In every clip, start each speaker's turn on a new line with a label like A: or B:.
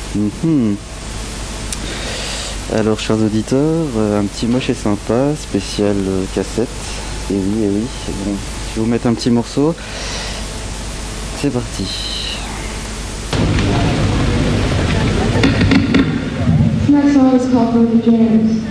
A: Mhm. Alors, chers auditeurs, un petit moche et sympa, spécial cassette. Et oui, bon, je vais vous mettre un petit morceau. C'est parti.
B: This next song is called From the Jams.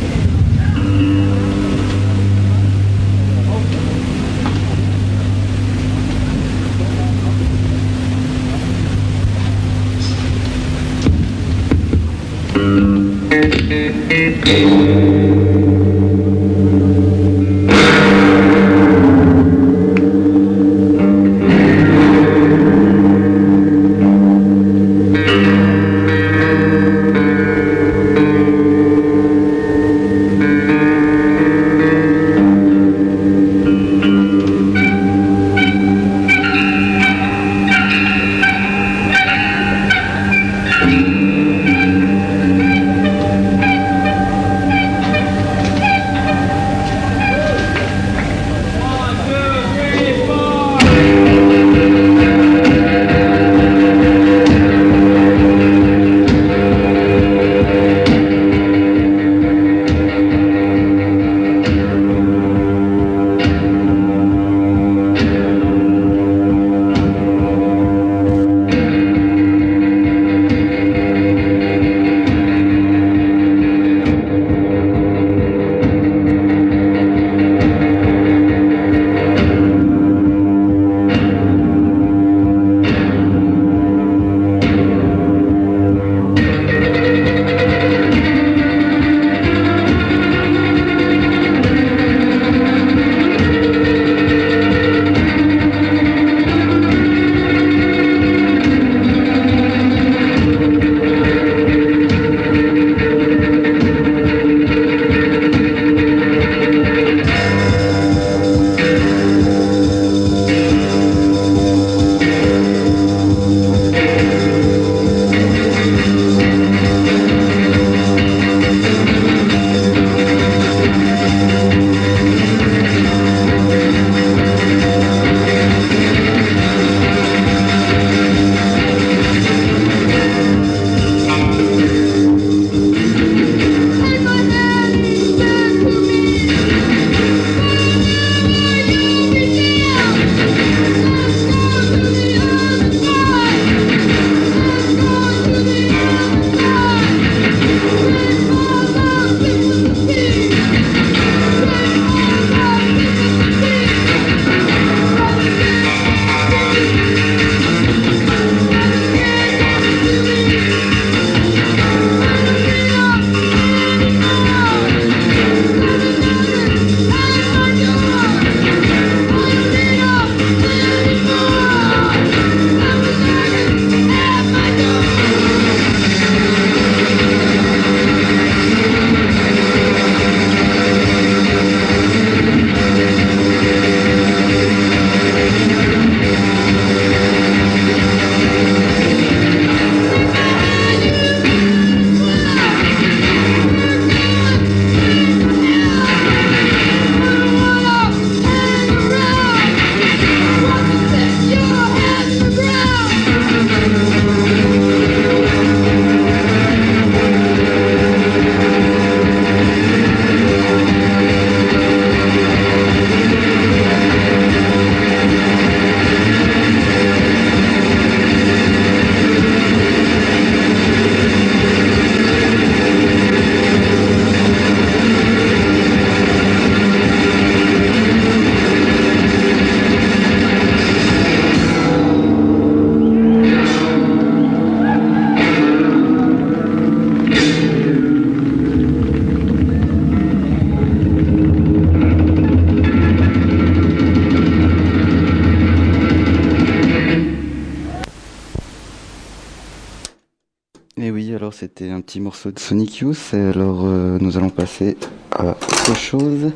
A: Et oui, alors c'était un petit morceau de Sonic Youth, et alors nous allons passer à autre chose.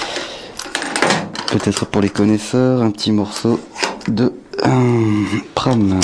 A: Peut-être pour les connaisseurs, un petit morceau de Pram.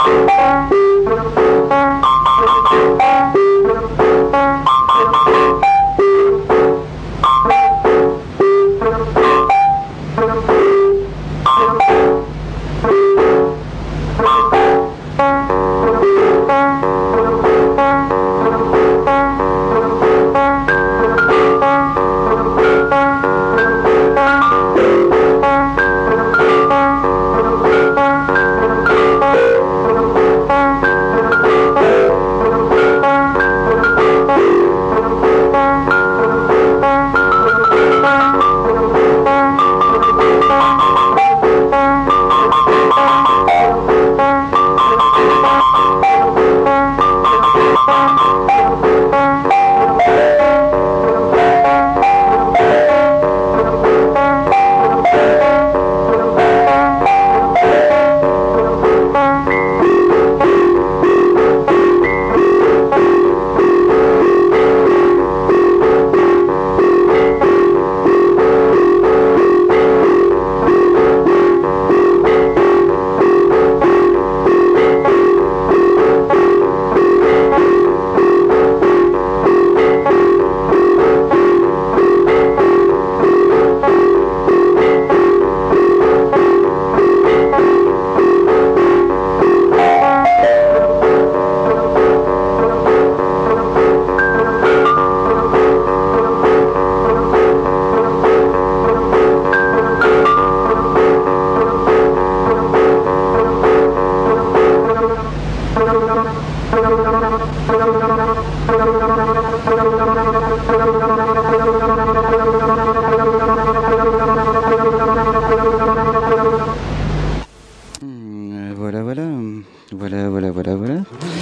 A: Voilà.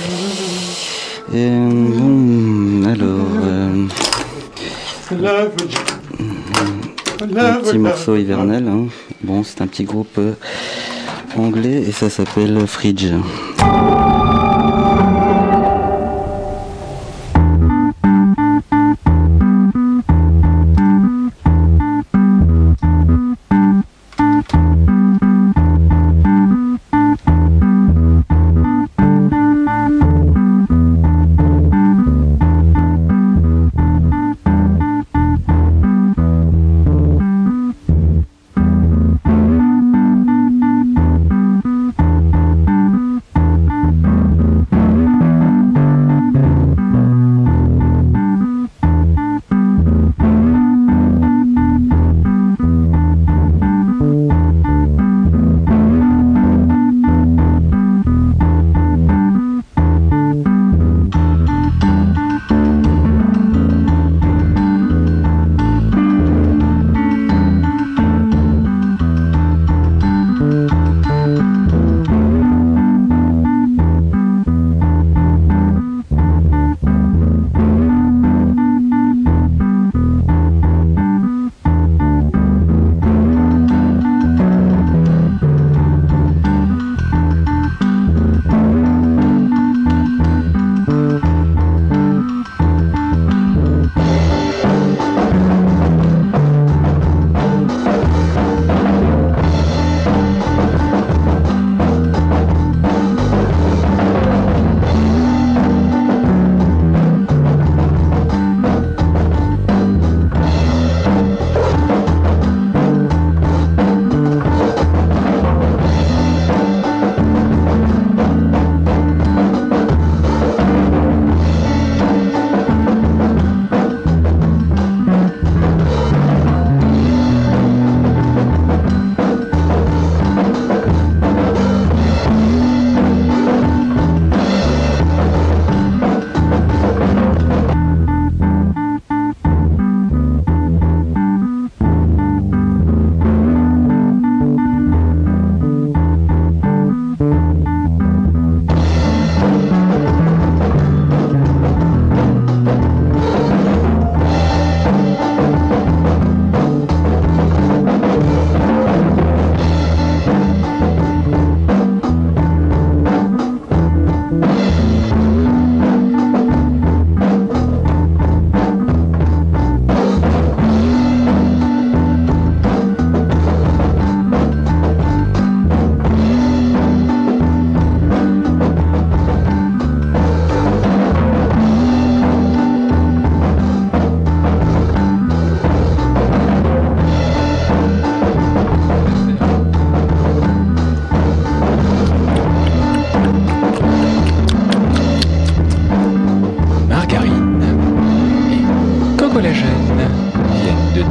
A: Et bon, alors, un petit morceau hivernal. Hein. Bon, c'est un petit groupe anglais et ça s'appelle Fridge.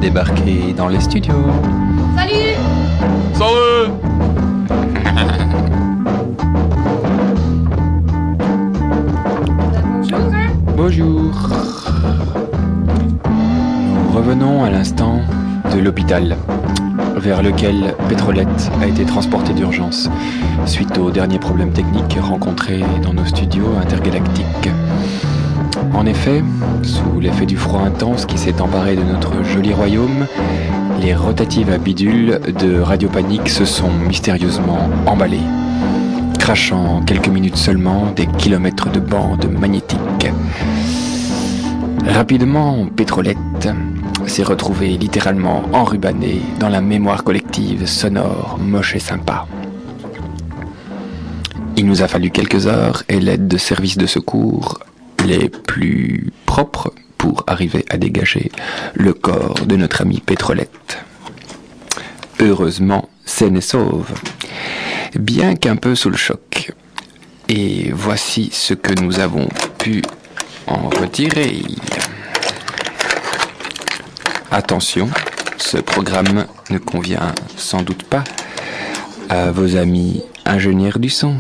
C: débarquer dans les studios.
D: Salut!
E: Salut!
D: Bonjour!
C: Bonjour. Nous revenons à l'instant de l'hôpital, vers lequel Pétrolette a été transportée d'urgence, suite aux derniers problèmes techniques rencontrés dans nos studios intergalactiques. En effet, sous l'effet du froid intense qui s'est emparé de notre joli royaume, les rotatives à bidule de Radio Panique se sont mystérieusement emballées, crachant en quelques minutes seulement des kilomètres de bandes magnétiques. Rapidement, Pétrolette s'est retrouvée littéralement enrubannée dans la mémoire collective sonore, moche et sympa. Il nous a fallu quelques heures et l'aide de services de secours les plus propres pour arriver à dégager le corps de notre ami Pétrolette. Heureusement, saine et sauve, bien qu'un peu sous le choc. Et voici ce que nous avons pu en retirer. Attention, ce programme ne convient sans doute pas à vos amis ingénieurs du son.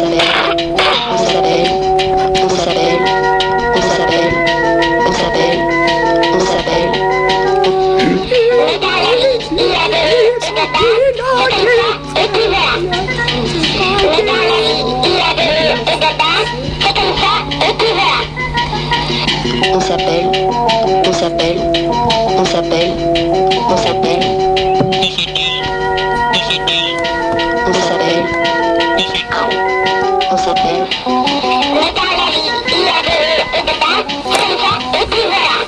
F: On s'appelle
D: s'appelle. Mais dans la vie, il y a de et dedans, c'est comme ça, et puis voilà.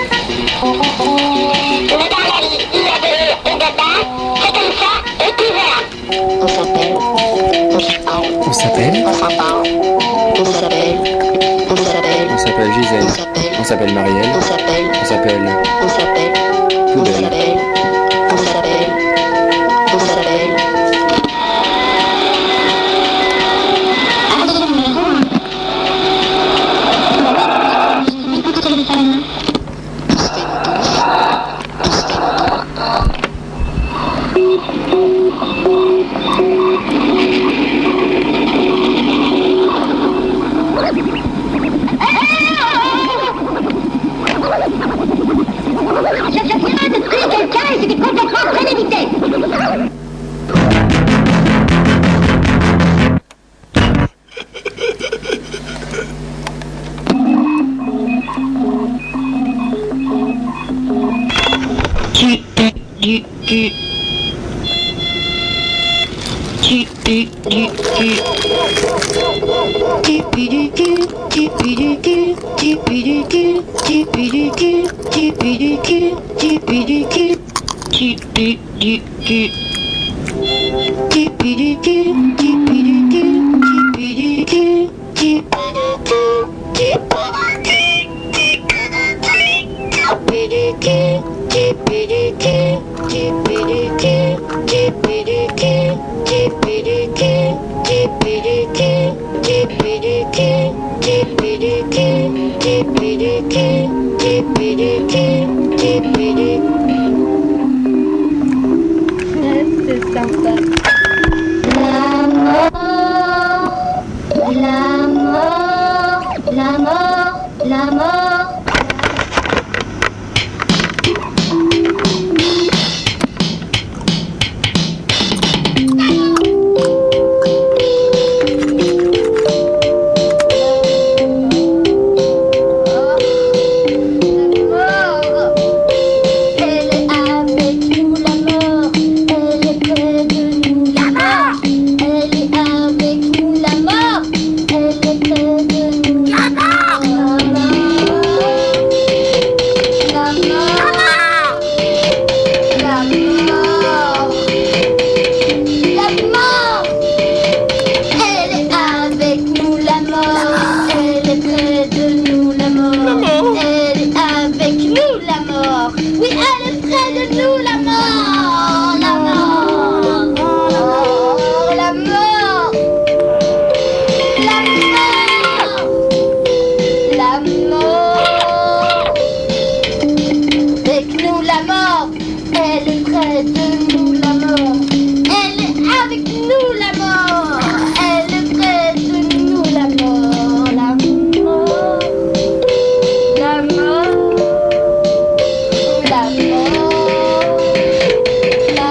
D: Mais dans la vie, il y a de et dedans, c'est comme ça, et puis voilà. On s'appelle.
C: On s'appelle
D: On s'entend. On s'appelle. On s'appelle.
C: On s'appelle Gisèle.
D: On s'appelle.
C: On s'appelle Marielle.
D: On s'appelle.
C: On s'appelle
D: On s'appelle. On
C: Poubelle.
D: s'appelle. On s'appelle. On s'appelle. Je viens de tuer quelqu'un et c'était complètement prémédité.
B: C'est sympa.
D: La mort.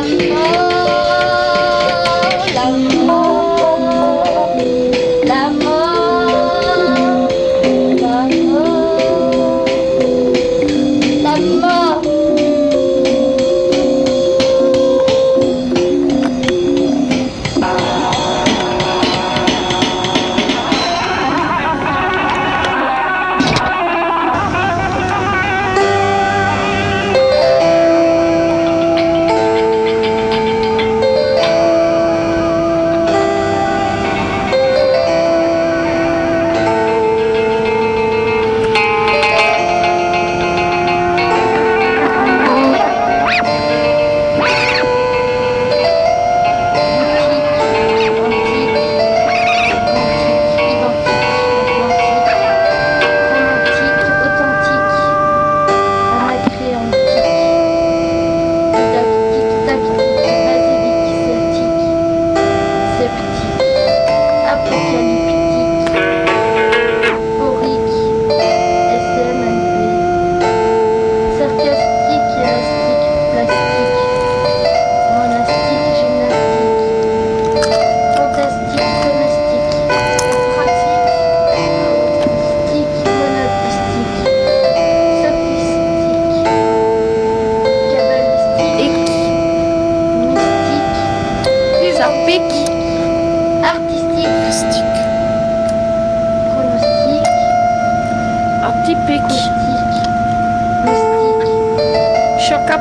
B: La mort.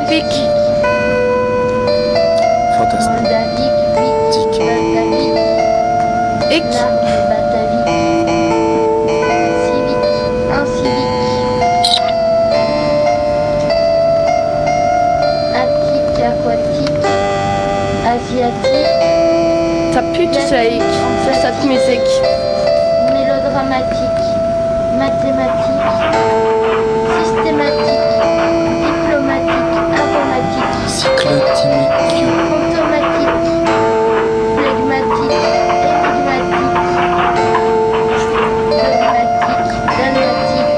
E: Olympique.
C: Fantastique.
E: Hic. Ça pue tout ça, Hic, cette musique.
B: Mélodramatique, mathématique, systématique, diplomatique, informatique,
C: Cyclotimique.
B: automatique, flegmatique, énigmatique, dogmatique, dalmatique,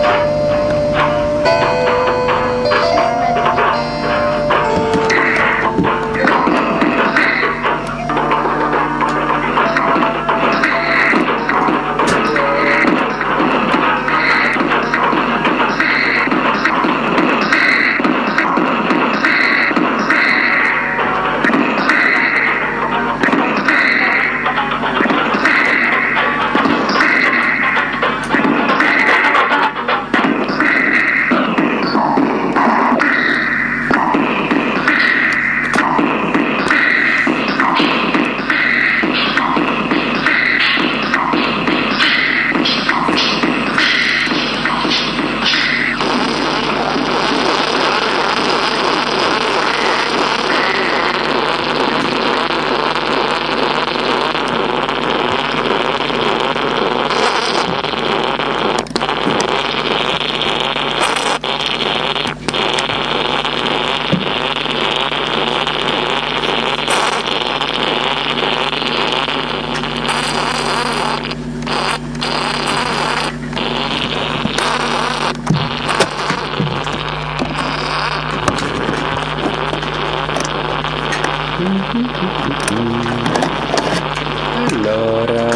C: Allora,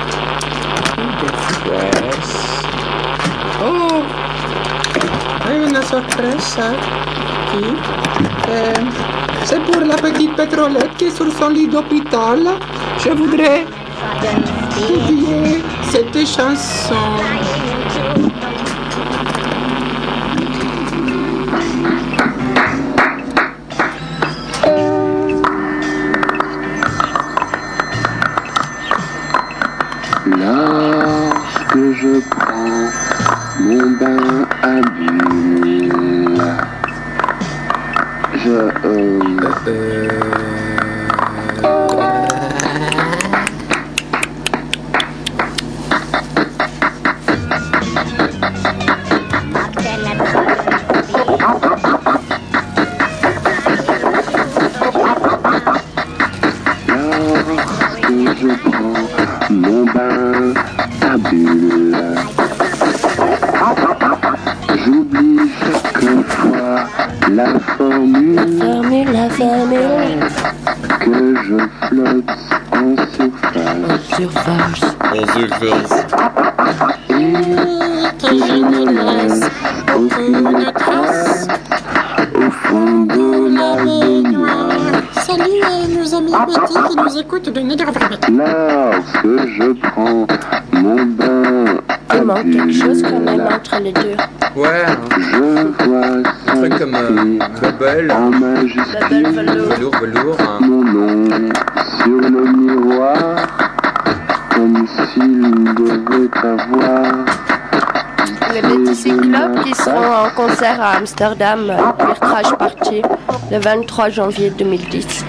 F: Oh, hai una sorpresa qui. C'est pour la petite Pétrolette qui est sur son lit d'hôpital. Je voudrais dédier cette chanson.
G: Lorsque je prends mon bain à bulles, mon bain à bulles, j'oublie chaque fois la formule que je flotte en surface et que je ne laisse aucune trace au fond de la baignoire.
F: Salut nos amis Betty qui nous écoutent de Niederwald.
G: Lorsque je prends mon bain à
E: Il manque quelque chose quand même
G: bulles,
E: entre les deux.
C: ouais,
G: je vois
C: un truc comme Bubble,
G: en majuscule
C: velours.
G: mon nom sur le miroir, comme s'il devait avoir
E: Les petits cyclopes qui seront en concert à Amsterdam, Virtrage Party, le 23 janvier 2010.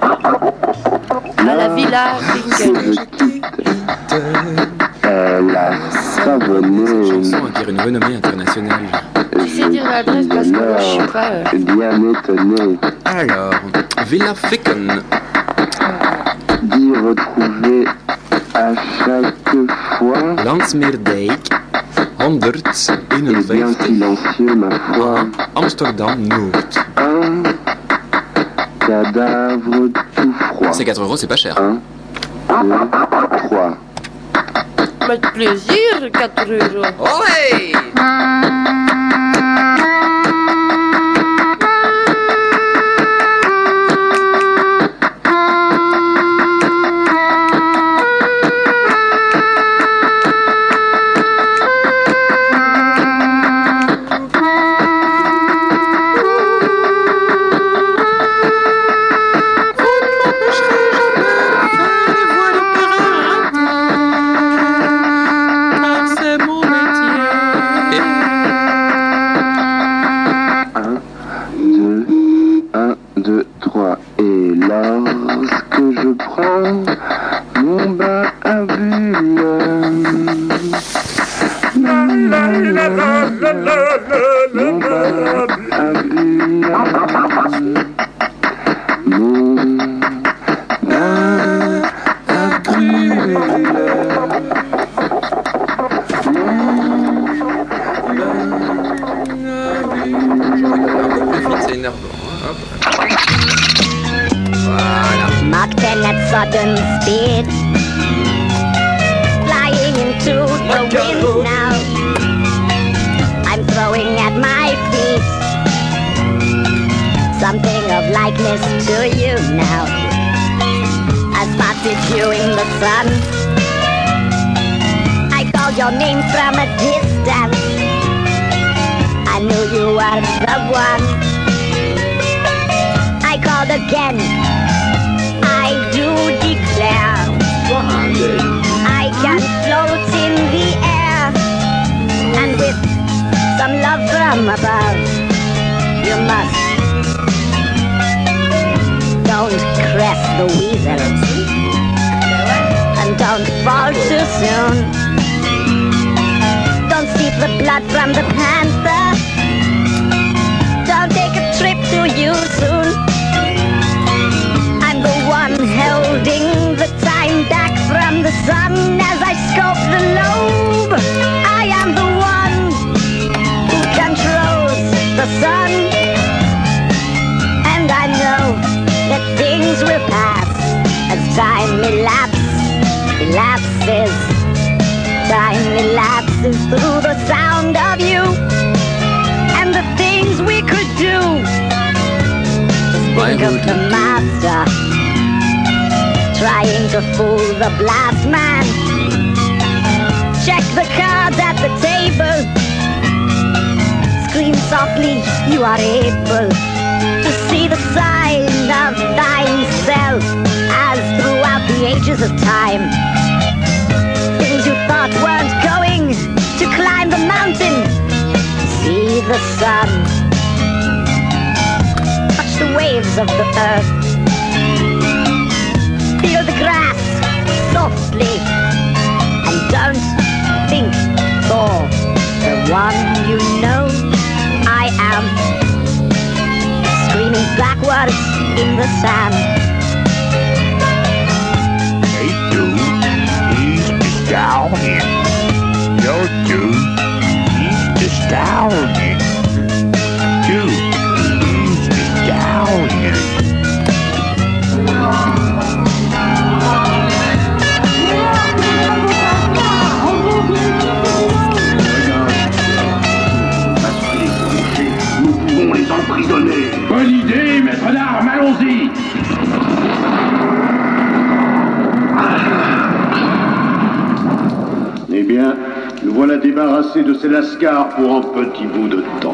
E: À la Villa Vinken.
G: la
C: Cette
G: savonnée.
C: chanson acquiert une renommée internationale.
E: J'essaie de dire l'adresse parce que moi je suis pas...
G: bien étonné
C: Alors, Villa Ficken,
G: d'y retrouver à chaque fois.
C: Landsmeerdijk,
G: Et bien
C: 151,
G: silencieux, ma foi.
C: Amsterdam Noord.
G: Un cadavre tout froid.
C: C'est 4 €, c'est pas cher.
G: 1, 2, 3.
E: Avec plaisir, 4 €.
C: Olé!
D: Mach 10 at sudden speed, flying into the wind now. I'm throwing at my feet something of likeness to you now. I spotted you in the sun, I called your name from a distance. I knew you were the one. I called again, I do declare I can float in the air, and with some love from above, you must. Don't crest the weasel, and don't fall too soon. Don't steep the blood from the panther, don't take a trip too you soon. I'm the one holding the time back from the sun as I scope the lobe. I am the one who controls the sun, and I know that things will pass as time elapses. Time elapses through the sound of you and the things we could do. Think of the master trying to fool the blast man. Check the cards at the table, scream softly, you are able to see the sign of thyself as throughout the ages of time. Things you thought weren't going to climb the mountain, see the sun, touch the waves of the earth, feel the grass softly, and don't think for the one you know I am, screaming backwards in the sand.
H: Hey dude, he's the stallion. Yo dude, he's the stallion. Dude, he's the stallion.
I: Nous pouvons les emprisonner.
H: Bonne idée, maître d'armes, allons-y.
I: Eh bien, nous voilà débarrassés de ces lascars pour un petit bout de temps.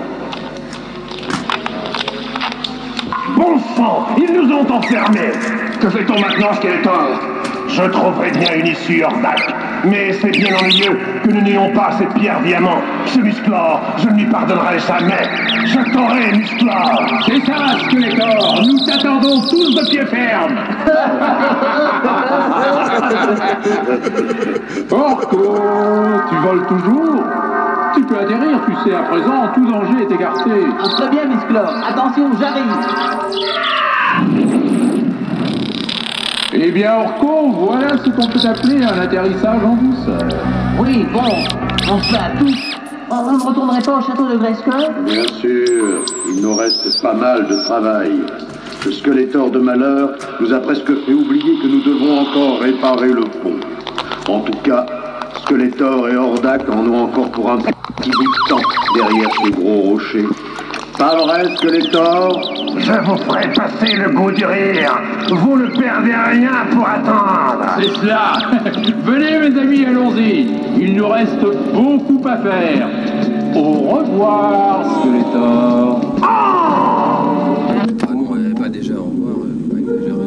H: Bon sang, ils nous ont enfermés. Que fait-on maintenant, Skeletor? Je trouverai bien une issue hors d'acte. Mais c'est bien ennuyeux que nous n'ayons pas cette pierre diamant. Ce Musclor, je ne lui pardonnerai jamais. Je t'aurai, Musclor. C'est ça, Skeletor. Nous t'attendons tous de pied ferme.
J: Orko, tu voles toujours? Tu peux atterrir, tu sais, à présent, tout danger est écarté.
K: Très bien, Musclor. Attention, j'arrive.
J: Eh bien, Orko, voilà ce qu'on peut appeler un atterrissage en douceur.
K: Oui, bon, on se bat tous. On ne retournerait pas au château de Grayskull?
I: Bien sûr, il nous reste pas mal de travail. Le Skeletor de malheur nous a presque fait oublier que nous devons encore réparer le pont. En tout cas, Skeletor et Hordak en ont encore pour un petit bout de temps derrière ces gros rochers. Pas vrai, Skeletor?
H: Je vous ferai passer le goût du rire. Vous ne perdez rien pour attendre.
J: C'est cela. Venez, mes amis, allons-y. Il nous reste beaucoup à faire. Au revoir, Skeletor.
C: Ah non, pas déjà, au revoir, pas exagérer.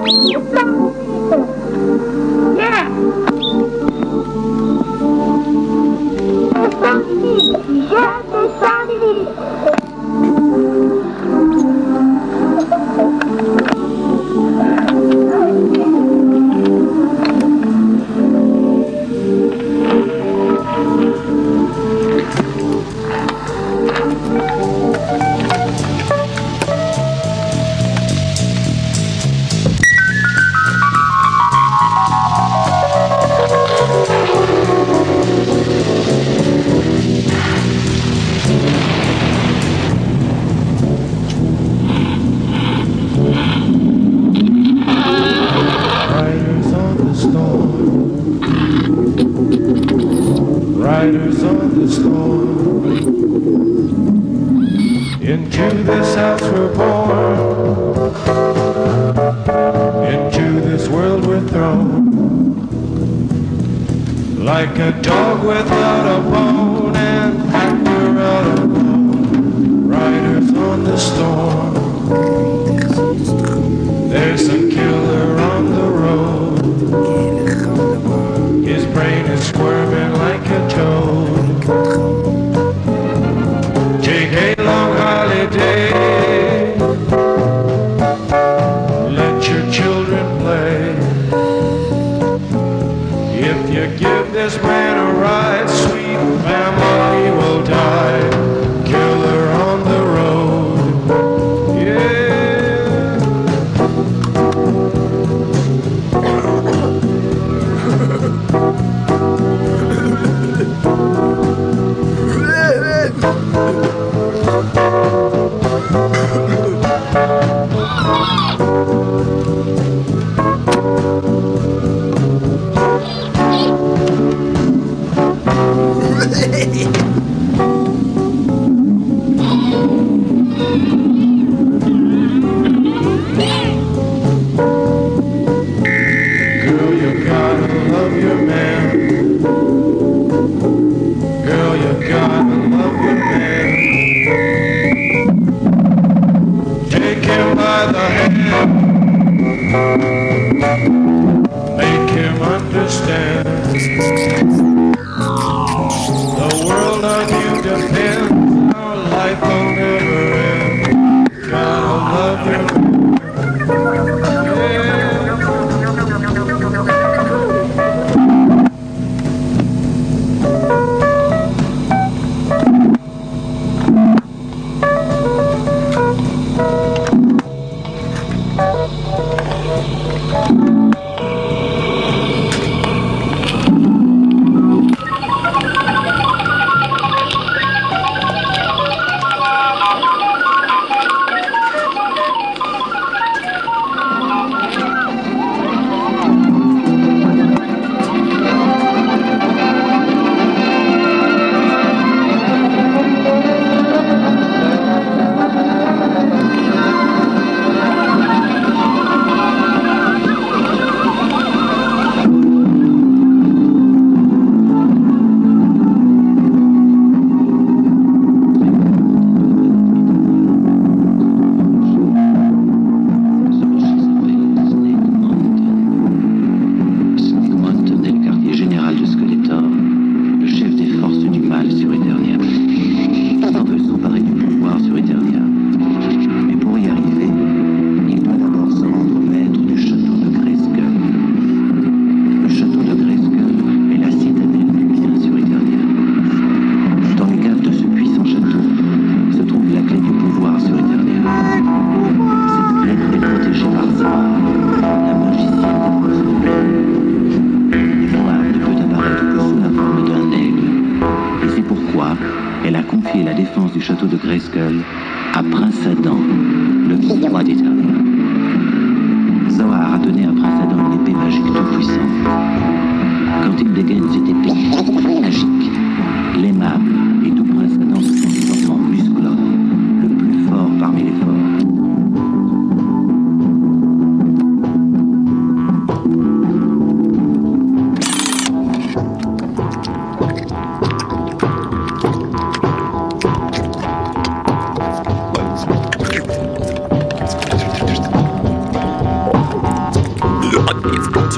L: Riders on the storm. Into this house we're born. Into this world we're thrown. Like a dog without a bone and actor out alone. Riders on the storm. There's a killer on the road. His brain is squirming like a toad. Take a long holiday. Let your children play. If you give this man a ride, sweet family will die. Killer on the road. Yeah. Make him understand. The world on you depends. Our life will never end. Gotta love you.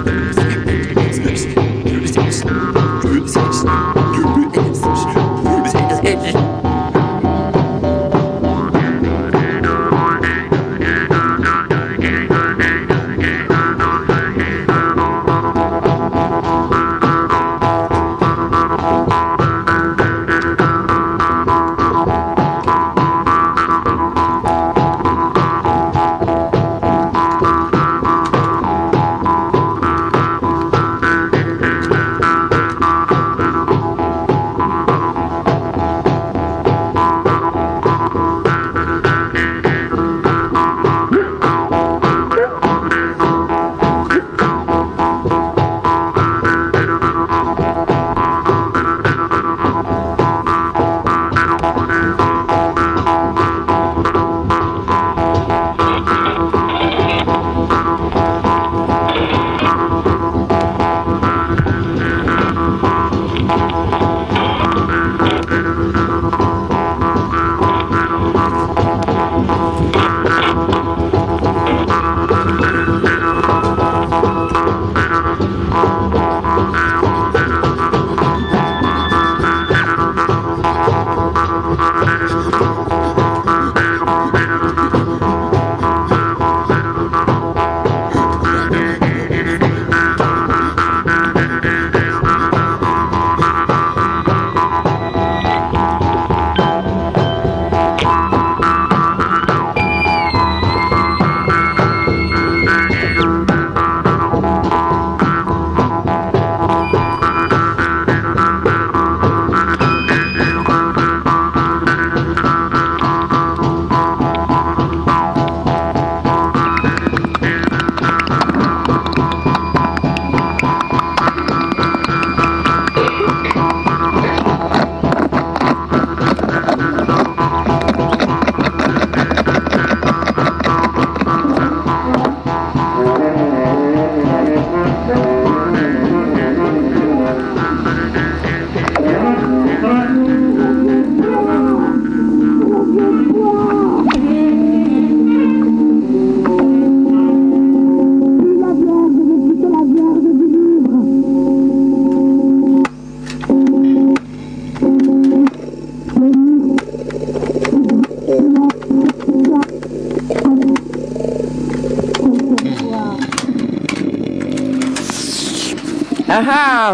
E: Aha!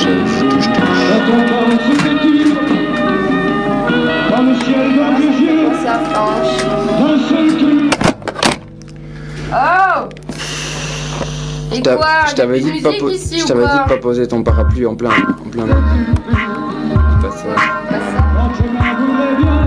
C: chaise, touche.
H: Dans le ciel d'un vieux vieux,
E: Ça franche.
H: d'un seul cri.
E: Oh! Et quoi?
C: Je t'avais dit de pas poser ton parapluie en plein. C'est pas ça.
H: Quand je m'en voudrais bien.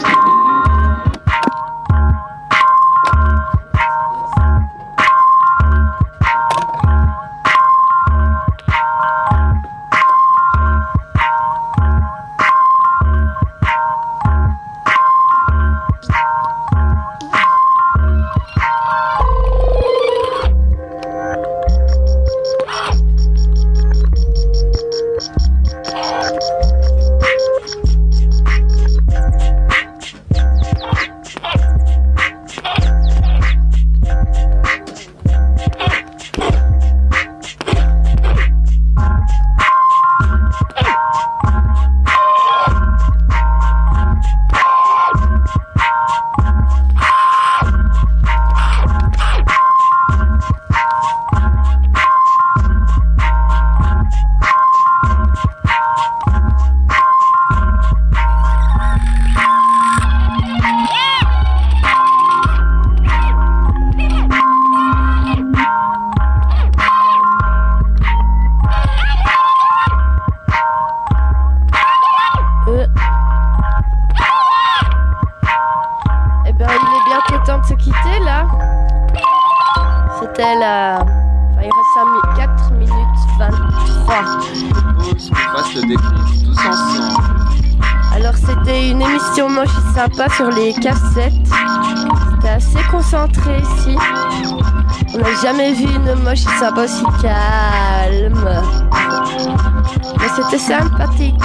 E: C'était la... Enfin, il reste 4 minutes 23.
C: Propose qu'on fasse le décompte tous ensemble.
E: Alors c'était une émission moche et sympa sur les cassettes. C'était assez concentré ici. On n'a jamais vu une moche et sympa aussi calme. Mais c'était sympathique.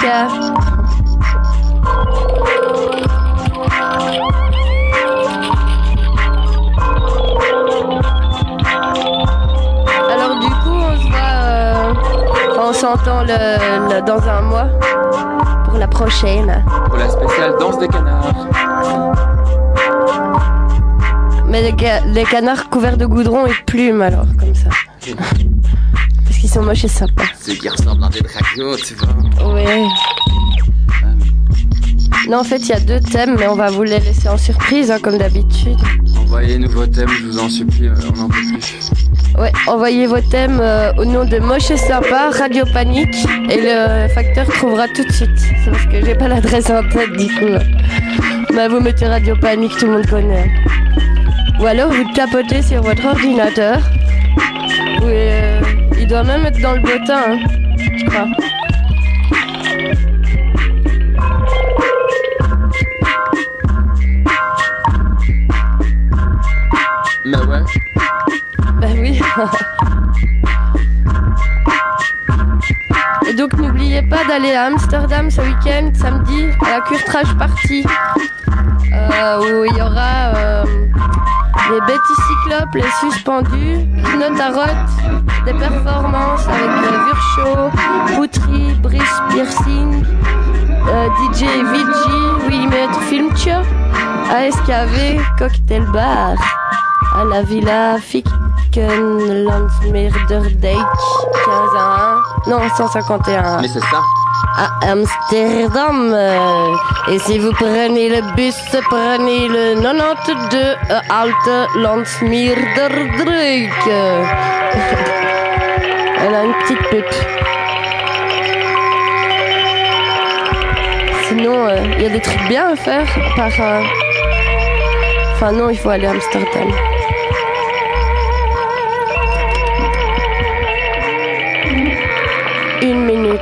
E: Alors du coup on se voit, on s'entend dans un mois pour la prochaine.
C: Pour la spéciale danse des canards.
E: Mais les canards couverts de goudron et de plumes alors, comme ça. Parce qu'ils sont moches et sympas.
C: Ceux qui ressemblent à des dragons, tu vois.
E: Oui. Non, en fait, il y a 2 thèmes, mais on va vous les laisser en surprise, hein, comme d'habitude.
C: Envoyez-nous vos thèmes, je vous en supplie, on n'en peut plus.
E: Ouais, envoyez vos thèmes au nom de Moche et Sympa, Radio Panique, et le facteur trouvera tout de suite. C'est parce que j'ai pas l'adresse en tête, du coup. Mais vous mettez Radio Panique, tout le monde connaît. Ou alors vous tapotez sur votre ordinateur. Il doit même être dans le bottin, hein, je crois.
C: Mais ouais.
E: Bah oui. Et donc n'oubliez pas d'aller à Amsterdam ce week-end, samedi, à la Curtrage Party, où il y aura les Betty Cyclopes, les Suspendus, Pino Tarot, des performances avec Virchow, Poutry, Brice Piercing, DJ VG, Willimet Filmtje, ASKV, Cocktail Bar, à la Villa Fikenlandsmeerderdijk 15 1, non 151.
C: Mais c'est ça.
E: À Amsterdam. Et si vous prenez le bus, prenez le 92 Alte Landsmeerderdijk. Elle a une petite pute. Sinon, il y a des trucs bien à faire par... Enfin non, il faut aller à Amsterdam. Une minute.